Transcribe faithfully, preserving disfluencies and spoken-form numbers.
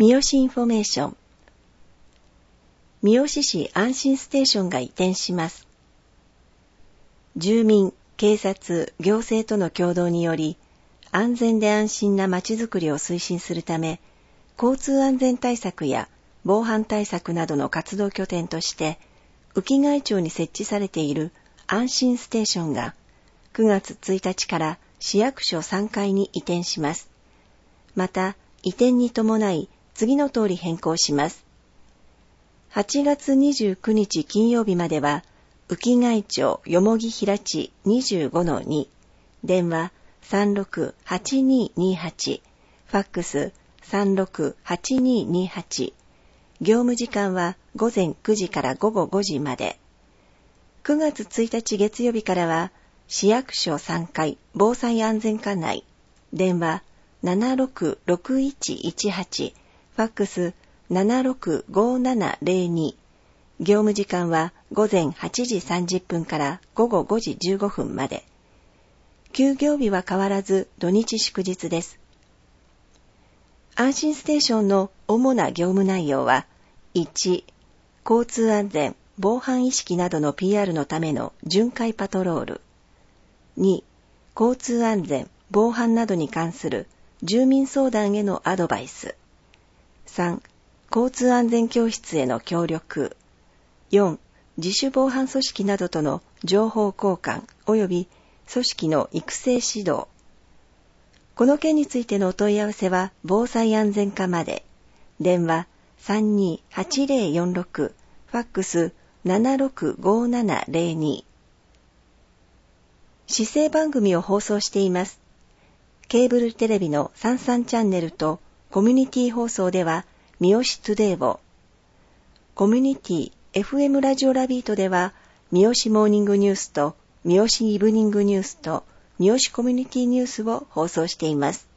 三好インフォメーション。三好市安心ステーションが移転します。住民、警察、行政との協働により、安全で安心なまちづくりを推進するため、交通安全対策や防犯対策などの活動拠点として、浮貝町に設置されている安心ステーションが、くがつついたちから市役所さんがいに移転します。また、移転に伴い次の通り変更します。はちがつにじゅうくにち金曜日までは、浮貝町よもぎ平地 にじゅうごのに、電話 さんろくはちにーにーはち、ファックス さんろくはちにーにーはち、業務時間はごぜんくじからごごごじまで。くがつついたち月曜日からは、市役所さんがい防災安全課内、電話 ななろくろくいちいちはち、ファックス ななろくごななぜろに、業務時間はごぜんはちじさんじゅっぷんからごごごじじゅうごふんまで。休業日は変わらず土日祝日です。安心ステーションの主な業務内容は、いち、交通安全、防犯意識などの ピーアール のための巡回パトロール。に、交通安全、防犯などに関する住民相談へのアドバイス。さん、交通安全教室への協力。よん、自主防犯組織などとの情報交換及び組織の育成指導。この件についてのお問い合わせは防災安全課まで。電話 さんにーはちぜろよんろく、ファックス ななろくごななぜろに。市政番組を放送しています。ケーブルテレビのさんじゅうさんチャンネルとコミュニティ放送では三好トゥデイを、コミュニティ エフエム ラジオラビートでは三好モーニングニュースと三好イブニングニュースと三好コミュニティニュースを放送しています。